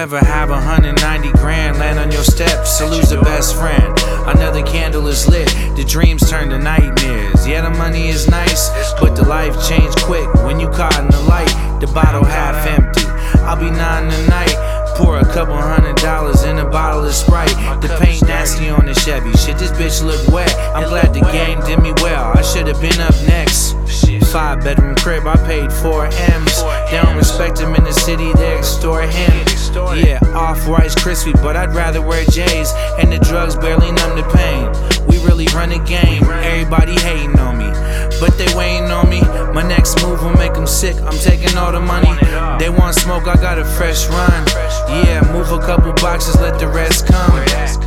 ever have 190 grand land on your steps to lose a best friend? Another candle is lit, the dreams turn to nightmares. Yeah, the money is nice, but the life changed quick when you caught in the light. The bottle half empty. I'll be 9 tonight. Pour a couple $100 in a bottle of Sprite. The paint nasty on the Chevy. Shit, this bitch look wet. I'm glad the game did me well. I should've been up next. 5-bedroom crib, I paid 4 M's. They don't respect him in the city, they extort him. Yeah, off-white's crispy, but I'd rather wear J's. And the drugs barely numb the pain. We really run the game. Everybody hating on me, but they waiting on me. My next move will make them sick. I'm taking all the money. They want smoke, I got a fresh run. Yeah, move a couple boxes, let the rest come.